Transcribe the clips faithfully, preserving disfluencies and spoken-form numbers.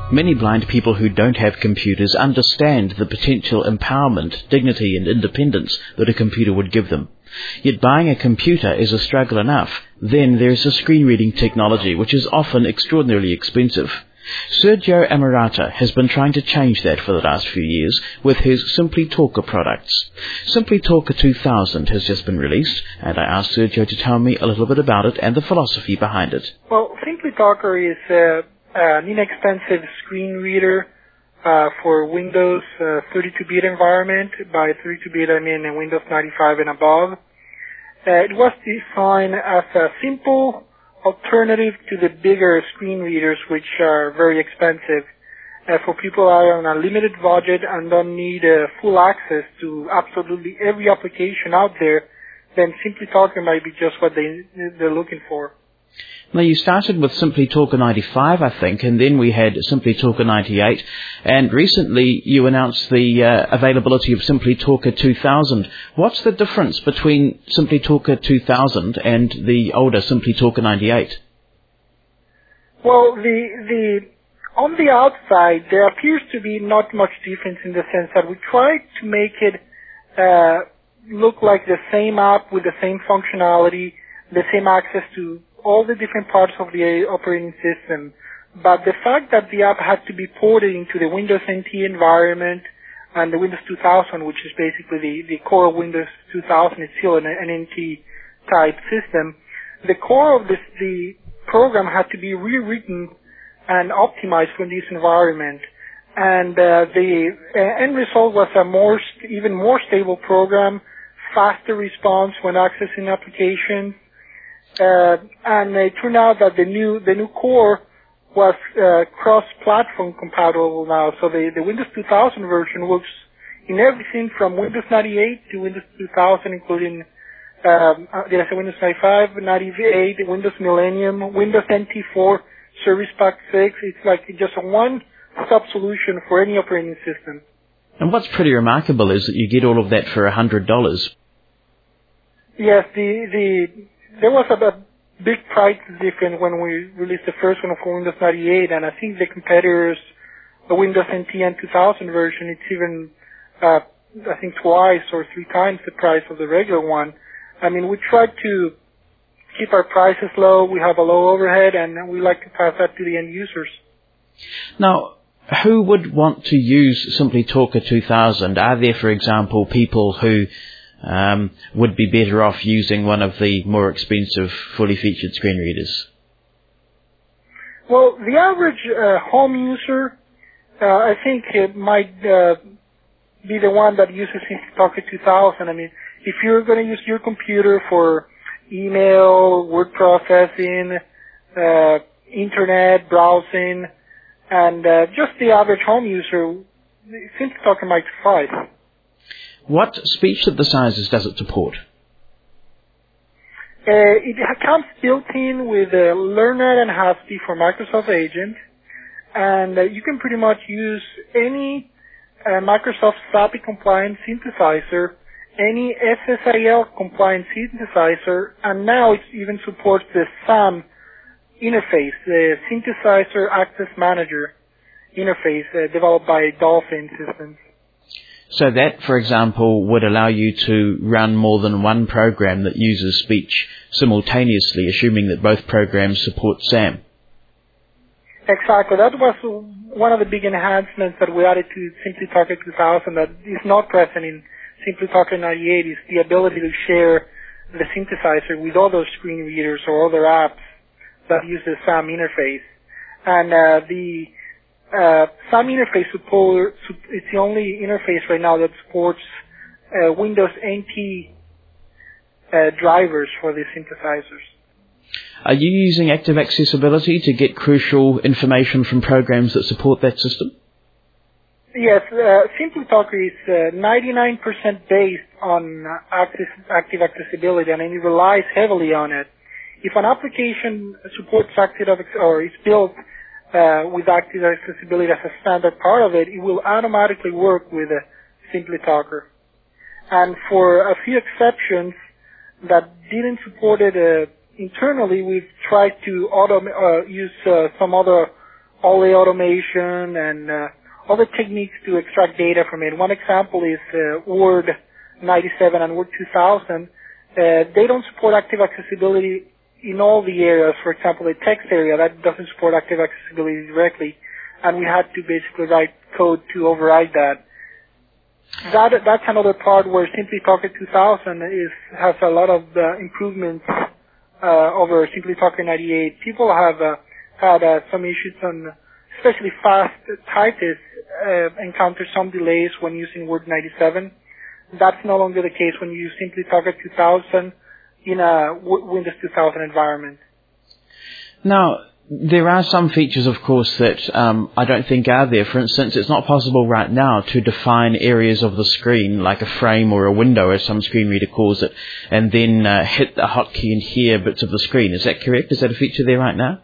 Many blind people who don't have computers understand the potential empowerment, dignity and independence that a computer would give them. Yet buying a computer is a struggle enough. Then there's a screen reading technology, which is often extraordinarily expensive. Sergio Amarata has been trying to change that for the last few years with his Simply Talker products. Simply Talker two thousand has just been released, and I asked Sergio to tell me a little bit about it and the philosophy behind it. Well, Simply Talker is uh, an inexpensive screen reader uh, for Windows uh, thirty-two bit environment. By thirty-two bit, I mean Windows ninety-five and above. Uh, it was designed as a simple alternative to the bigger screen readers, which are very expensive. Uh, for people who are on a limited budget and don't need uh, full access to absolutely every application out there, then Simply Talker might be just what they, they're looking for. Now, you started with Simply Talker ninety-five, I think, and then we had Simply Talker ninety-eight, and recently you announced the uh, availability of Simply Talker two thousand. What's the difference between Simply Talker two thousand and the older Simply Talker ninety-eight? Well, the the on the outside, there appears to be not much difference in the sense that we tried to make it uh, look like the same app with the same functionality, the same access to all the different parts of the operating system. But the fact that the app had to be ported into the Windows N T environment and the Windows two thousand, which is basically the, the core of Windows two thousand, it's still an, an N T type system, the core of this, the program had to be rewritten and optimized for this environment. And uh, the uh, end result was a more, st- even more stable program, faster response when accessing applications. Uh, and it turned out that the new the new core was uh, cross-platform compatible now. So the, the Windows two thousand version works in everything from Windows ninety-eight to Windows two thousand, including um, uh, did I say Windows ninety-five, ninety-eight, Windows Millennium, Windows N T four, Service Pack six. It's like just a one-stop solution for any operating system. And what's pretty remarkable is that you get all of that for one hundred dollars. Yes, the the there was a, a big price difference when we released the first one for Windows ninety-eight, and I think the competitors, the Windows N T and two thousand version, it's even, uh, I think twice or three times the price of the regular one. I mean, we tried to keep our prices low, we have a low overhead, and we like to pass that to the end users. Now, who would want to use Simply Talker two thousand? Are there, for example, people who Um, would be better off using one of the more expensive, fully featured screen readers? Well, the average uh, home user, uh, I think it might uh, be the one that uses Simply Talker two thousand. I mean, if you're going to use your computer for email, word processing, uh, internet, browsing, and uh, just the average home user, Simply Talker might suffice. What speech synthesizers does it support? Uh, it comes built in with uh, LearnNet and Hasty for Microsoft Agent, and uh, you can pretty much use any uh, Microsoft S A P I compliant synthesizer, any S S I L compliant synthesizer, and now it even supports the SAM interface, the Synthesizer Access Manager interface uh, developed by Dolphin Systems. So that, for example, would allow you to run more than one program that uses speech simultaneously, assuming that both programs support SAM. Exactly. That was one of the big enhancements that we added to Simply Talker two thousand that is not present in Simply Talker ninety-eight, is the ability to share the synthesizer with other screen readers or other apps that use the SAM interface. And uh, the Uh, SAM interface support, it's the only interface right now that supports uh, Windows N T uh, drivers for the synthesizers. Are you using active accessibility to get crucial information from programs that support that system? Yes, uh, Simply Talker is uh, ninety-nine percent based on access, active accessibility, and it relies heavily on it. If an application supports active or is built Uh, with active accessibility as a standard part of it, it will automatically work with a Simply Talker. And for a few exceptions that didn't support it uh, internally, we've tried to auto uh, use uh, some other all the automation and uh, all the techniques to extract data from it. One example is uh, Word ninety-seven and Word two thousand. Uh, they don't support active accessibility in all the areas. For example, the text area, that doesn't support active accessibility directly, and we had to basically write code to override that. That that's another part where Simply Talker two thousand is has a lot of uh, improvements uh, over Simply Talker ninety-eight. People have uh, had uh, some issues on, especially fast typists uh, encounter some delays when using Word ninety-seven. That's no longer the case when you use Simply Talker two thousand in a w- Windows two thousand environment. Now, there are some features, of course, that um, I don't think are there. For instance, it's not possible right now to define areas of the screen, like a frame or a window, as some screen reader calls it, and then uh, hit a hotkey and hear bits of the screen. Is that correct? Is that a feature there right now?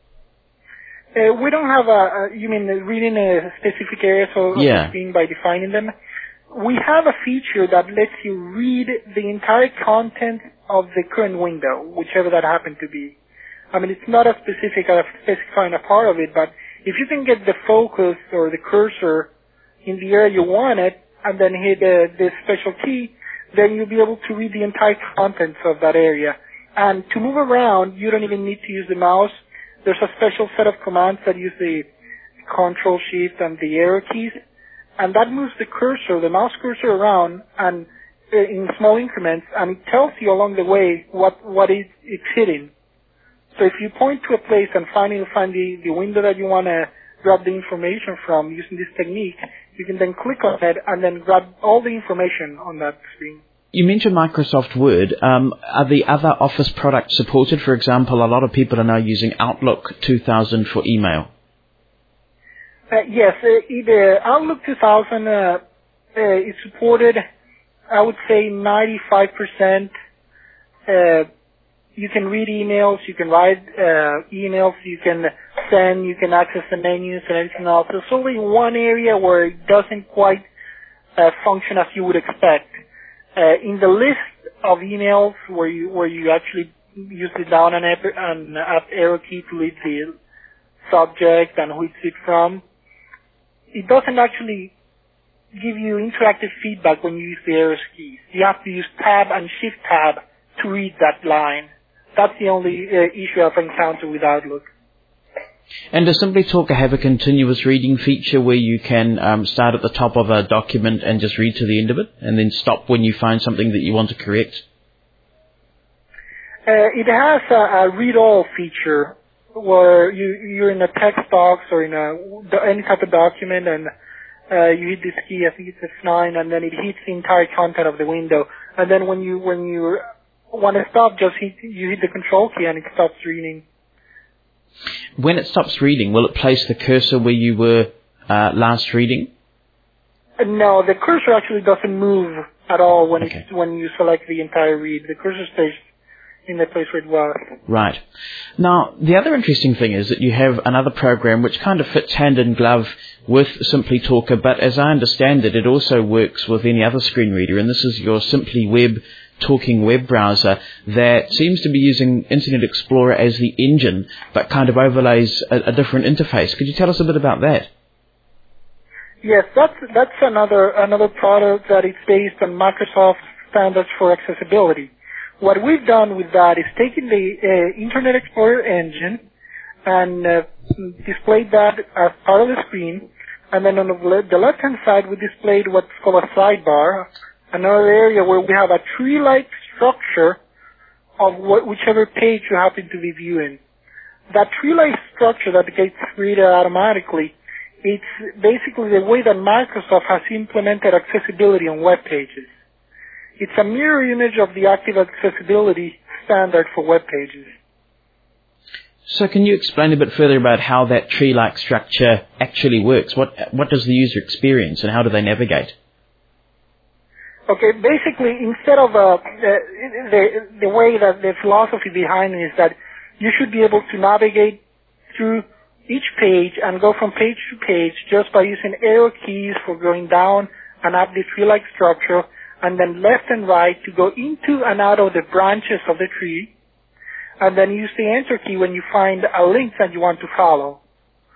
Uh, we don't have a, a, you mean reading a specific areas of yeah. the screen by defining them? We have a feature that lets you read the entire content of the current window, whichever that happened to be. I mean, it's not as specific as specifying a part of it, but if you can get the focus or the cursor in the area you want it, and then hit uh, this special key, then you'll be able to read the entire contents of that area. And to move around, you don't even need to use the mouse. There's a special set of commands that use the Control Shift and the arrow keys, and that moves the cursor, the mouse cursor around, and uh, in small increments, and it tells you along the way what what it, it's hitting. So if you point to a place and finally find the, the window that you want to grab the information from using this technique, you can then click on it and then grab all the information on that screen. You mentioned Microsoft Word. Um, are the other Office products supported? For example, a lot of people are now using Outlook two thousand for email. Uh, yes, uh, the Outlook two thousand uh, uh, is supported, I would say ninety-five percent. Uh, You can read emails, you can write uh, emails, you can send, you can access the menus and everything else. There's only one area where it doesn't quite uh, function as you would expect. Uh, in the list of emails where you where you actually use the down and up, and up arrow key to read the subject and who it's it from, it doesn't actually give you interactive feedback when you use the arrow keys. You have to use tab and shift tab to read that line. That's the only uh, issue I've encountered with Outlook. And does Simply Talker have a continuous reading feature where you can um, start at the top of a document and just read to the end of it, and then stop when you find something that you want to correct? Uh, it has a, a read-all feature where you, you're in a text box or in a, any type of document, and uh, you hit this key, I think it's F nine, and then it hits the entire content of the window. And then when you when you want to stop, just hit, you hit the control key and it stops reading. When it stops reading, will it place the cursor where you were uh, last reading? Uh, no, the cursor actually doesn't move at all when okay. it, when you select the entire read. The cursor stays in the place where it was. Right. Now, the other interesting thing is that you have another program which kind of fits hand in glove with Simply Talker, but as I understand it, it also works with any other screen reader, and this is your Simply Web talking web browser that seems to be using Internet Explorer as the engine, but kind of overlays a, a different interface. Could you tell us a bit about that? Yes, that's that's another another product that is based on Microsoft standards for accessibility. What we've done with that is taken the uh, Internet Explorer engine and uh, displayed that as part of the screen, and then on the, le- the left-hand side we displayed what's called a sidebar, another area where we have a tree-like structure of wh- whichever page you happen to be viewing. That tree-like structure that gets read automatically, it's basically the way that Microsoft has implemented accessibility on web pages. It's a mirror image of the active accessibility standard for web pages. So can you explain a bit further about how that tree-like structure actually works? What what does the user experience and how do they navigate? Okay, basically, instead of uh, the, the the way that the philosophy behind it is that you should be able to navigate through each page and go from page to page just by using arrow keys for going down and up the tree-like structure, and then left and right to go into and out of the branches of the tree, and then use the enter key when you find a link that you want to follow.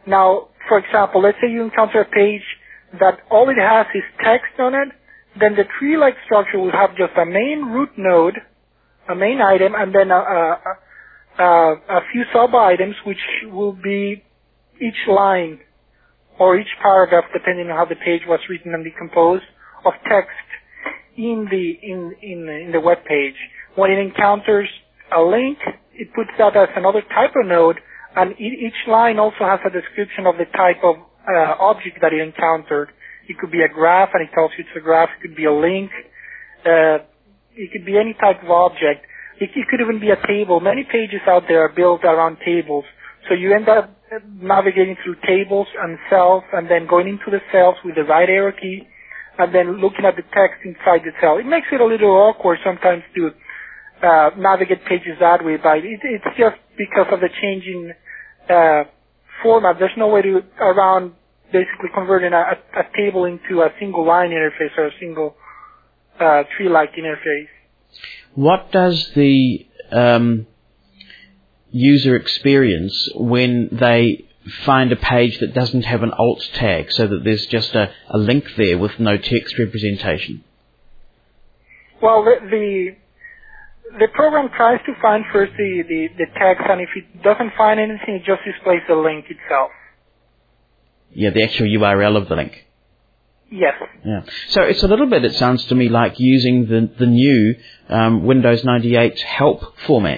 Now, for example, let's say you encounter a page that all it has is text on it, then the tree-like structure will have just a main root node, a main item, and then a, a, a, a few sub-items, which will be each line or each paragraph, depending on how the page was written and decomposed, of text in the in in, in the web page. When it encounters a link, it puts that as another type of node, and e- each line also has a description of the type of uh, object that it encountered. It could be a graph, and it tells you it's a graph. It could be a link. Uh, it could be any type of object. It, it could even be a table. Many pages out there are built around tables. So you end up navigating through tables and cells, and then going into the cells with the right arrow key, and then looking at the text inside the cell. It makes it a little awkward sometimes to uh, navigate pages that way, but it, it's just because of the changing uh, format. There's no way to around basically converting a, a, a table into a single line interface or a single uh, tree-like interface. What does the um, user experience when they find a page that doesn't have an alt tag, so that there's just a, a link there with no text representation? Well, the, the the program tries to find first the, the, the text, and if it doesn't find anything, it just displays the link itself. Yeah, the actual U R L of the link. Yes. Yeah. So it's a little bit, it sounds to me, like using the, the new um, Windows ninety-eight help format.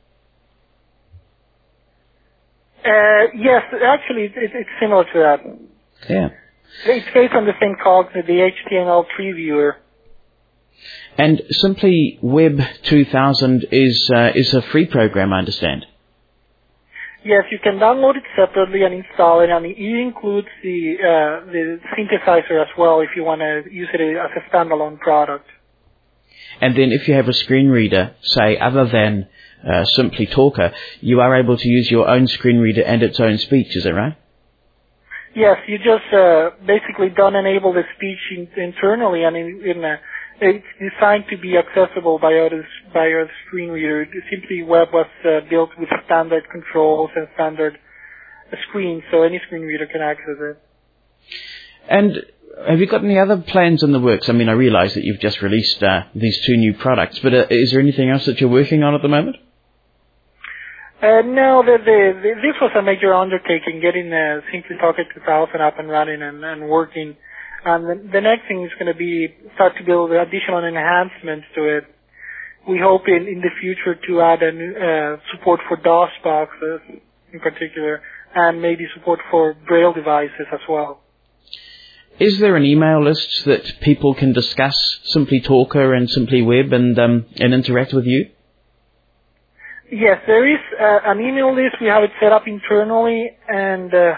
Uh, yes, actually, it, it's similar to that. Yeah. It's based on the same cog, the H T M L tree viewer. And Simply Web two thousand is uh, is a free program, I understand. Yes, you can download it separately and install it, and it includes the uh, the synthesizer as well if you want to use it as a standalone product. And then if you have a screen reader, say, other than uh, Simply Talker, you are able to use your own screen reader and its own speech, is that right? Yes, you just uh, basically don't enable the speech in, internally, and in, in uh, it's designed to be accessible by other by other screen reader. Simply Web was uh, built with standard controls and standard uh, screens, so any screen reader can access it. And have you got any other plans in the works? I mean, I realize that you've just released uh, these two new products, but uh, is there anything else that you're working on at the moment? Uh, no, the, the, the, this was a major undertaking, getting uh, Simply Talker two thousand up and running and, and working. And the, the next thing is going to be start to build additional enhancements to it. We hope in, in the future to add a new, uh, support for DOS boxes in particular, and maybe support for Braille devices as well. Is there an email list that people can discuss Simply Talker and Simply Web and um, and interact with you? Yes, there is uh, an email list. We have it set up internally, and uh,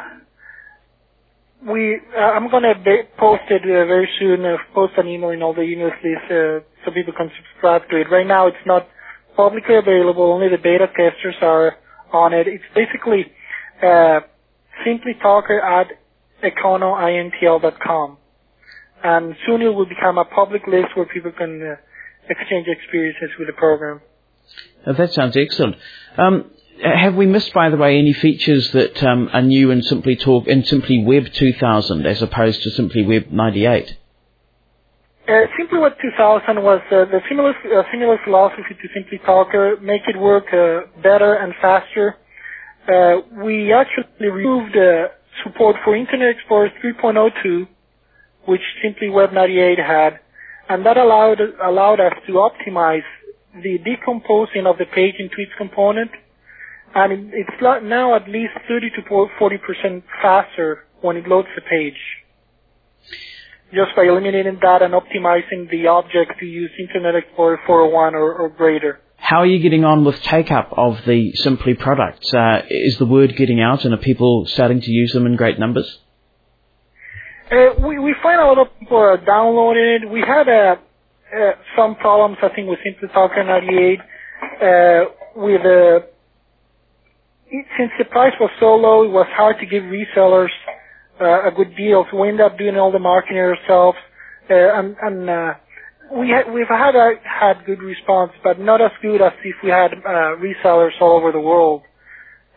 we uh, I'm going to be- post it uh, very soon. Uh, post an email in all the email lists uh, so people can subscribe to it. Right now, it's not publicly available. Only the beta testers are on it. It's basically uh, Simply Talker at econo intl dot com, and soon it will become a public list where people can uh, exchange experiences with the program. Oh, that sounds excellent. Um, have we missed, by the way, any features that um, are new in Simply Talk in Simply Web two thousand as opposed to Simply Web ninety-eight? Uh, Simply Web two thousand was uh, the similar uh, similar philosophy to Simply Talker, make it work uh, better and faster. Uh, we actually removed uh, support for Internet Explorer three point oh two, which Simply Web ninety-eight had, and that allowed allowed us to optimize the decomposing of the page into its component, and it's now at least thirty to forty percent faster when it loads the page, just by eliminating that and optimizing the object to use Internet Explorer four oh one or, or greater. How are you getting on with take-up of the Simply products? Uh, is the word getting out, and are people starting to use them in great numbers? Uh, we, we find a lot of people are downloading it. We had a Uh, some problems, I think, with Simply Talker ninety-eight. Uh, with uh, it, since the price was so low, it was hard to give resellers uh, a good deal. So we ended up doing all the marketing ourselves, uh, and, and uh, we had, we've had a, had good response, but not as good as if we had uh, resellers all over the world.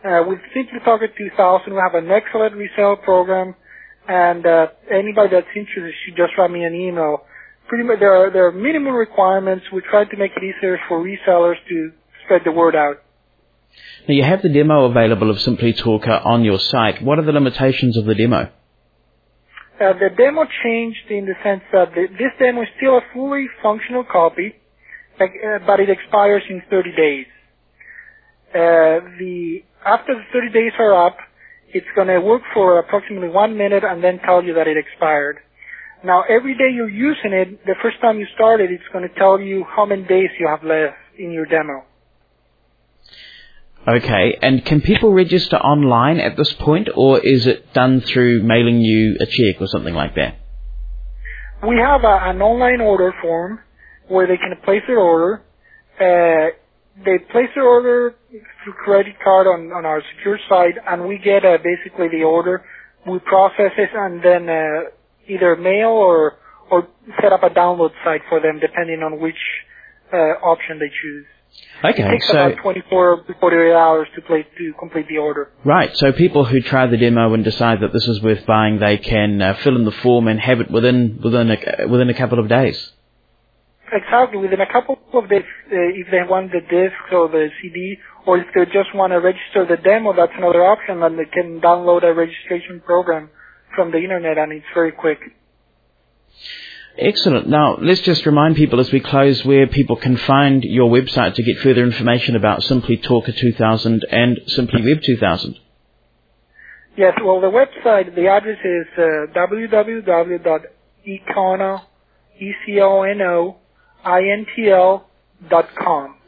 Uh, with Simply Talker two thousand, we have an excellent resale program, and uh, anybody that's interested should just write me an email. Pretty much, there are there are minimum requirements. We try to make it easier for resellers to spread the word out. Now, you have the demo available of Simply Talker on your site. What are the limitations of the demo? Uh, the demo changed in the sense that the, this demo is still a fully functional copy, uh, but it expires in thirty days. Uh, the after the thirty days are up, it's going to work for approximately one minute and then tell you that it expired. Now, every day you're using it, the first time you start it, it's going to tell you how many days you have left in your demo. Okay, and can people register online at this point, or is it done through mailing you a check or something like that? We have a, an online order form where they can place their order. Uh, they place their order through credit card on, on our secure site, and we get uh, basically the order. We process it and then uh, either mail or or set up a download site for them, depending on which uh, option they choose. Okay, it takes so about twenty-four to forty-eight hours to play, to complete the order. Right, so people who try the demo and decide that this is worth buying, they can uh, fill in the form and have it within within a, within a couple of days. Exactly, within a couple of days, uh, if they want the disc or the C D, or if they just want to register the demo, that's another option, and they can download a registration program from the internet, and it's very quick. Excellent. Now, let's just remind people as we close where people can find your website to get further information about Simply Talker two thousand and Simply Web two thousand. Yes, well, the website, the address is uh, w w w dot econo, E C O N O, I N T L dot com.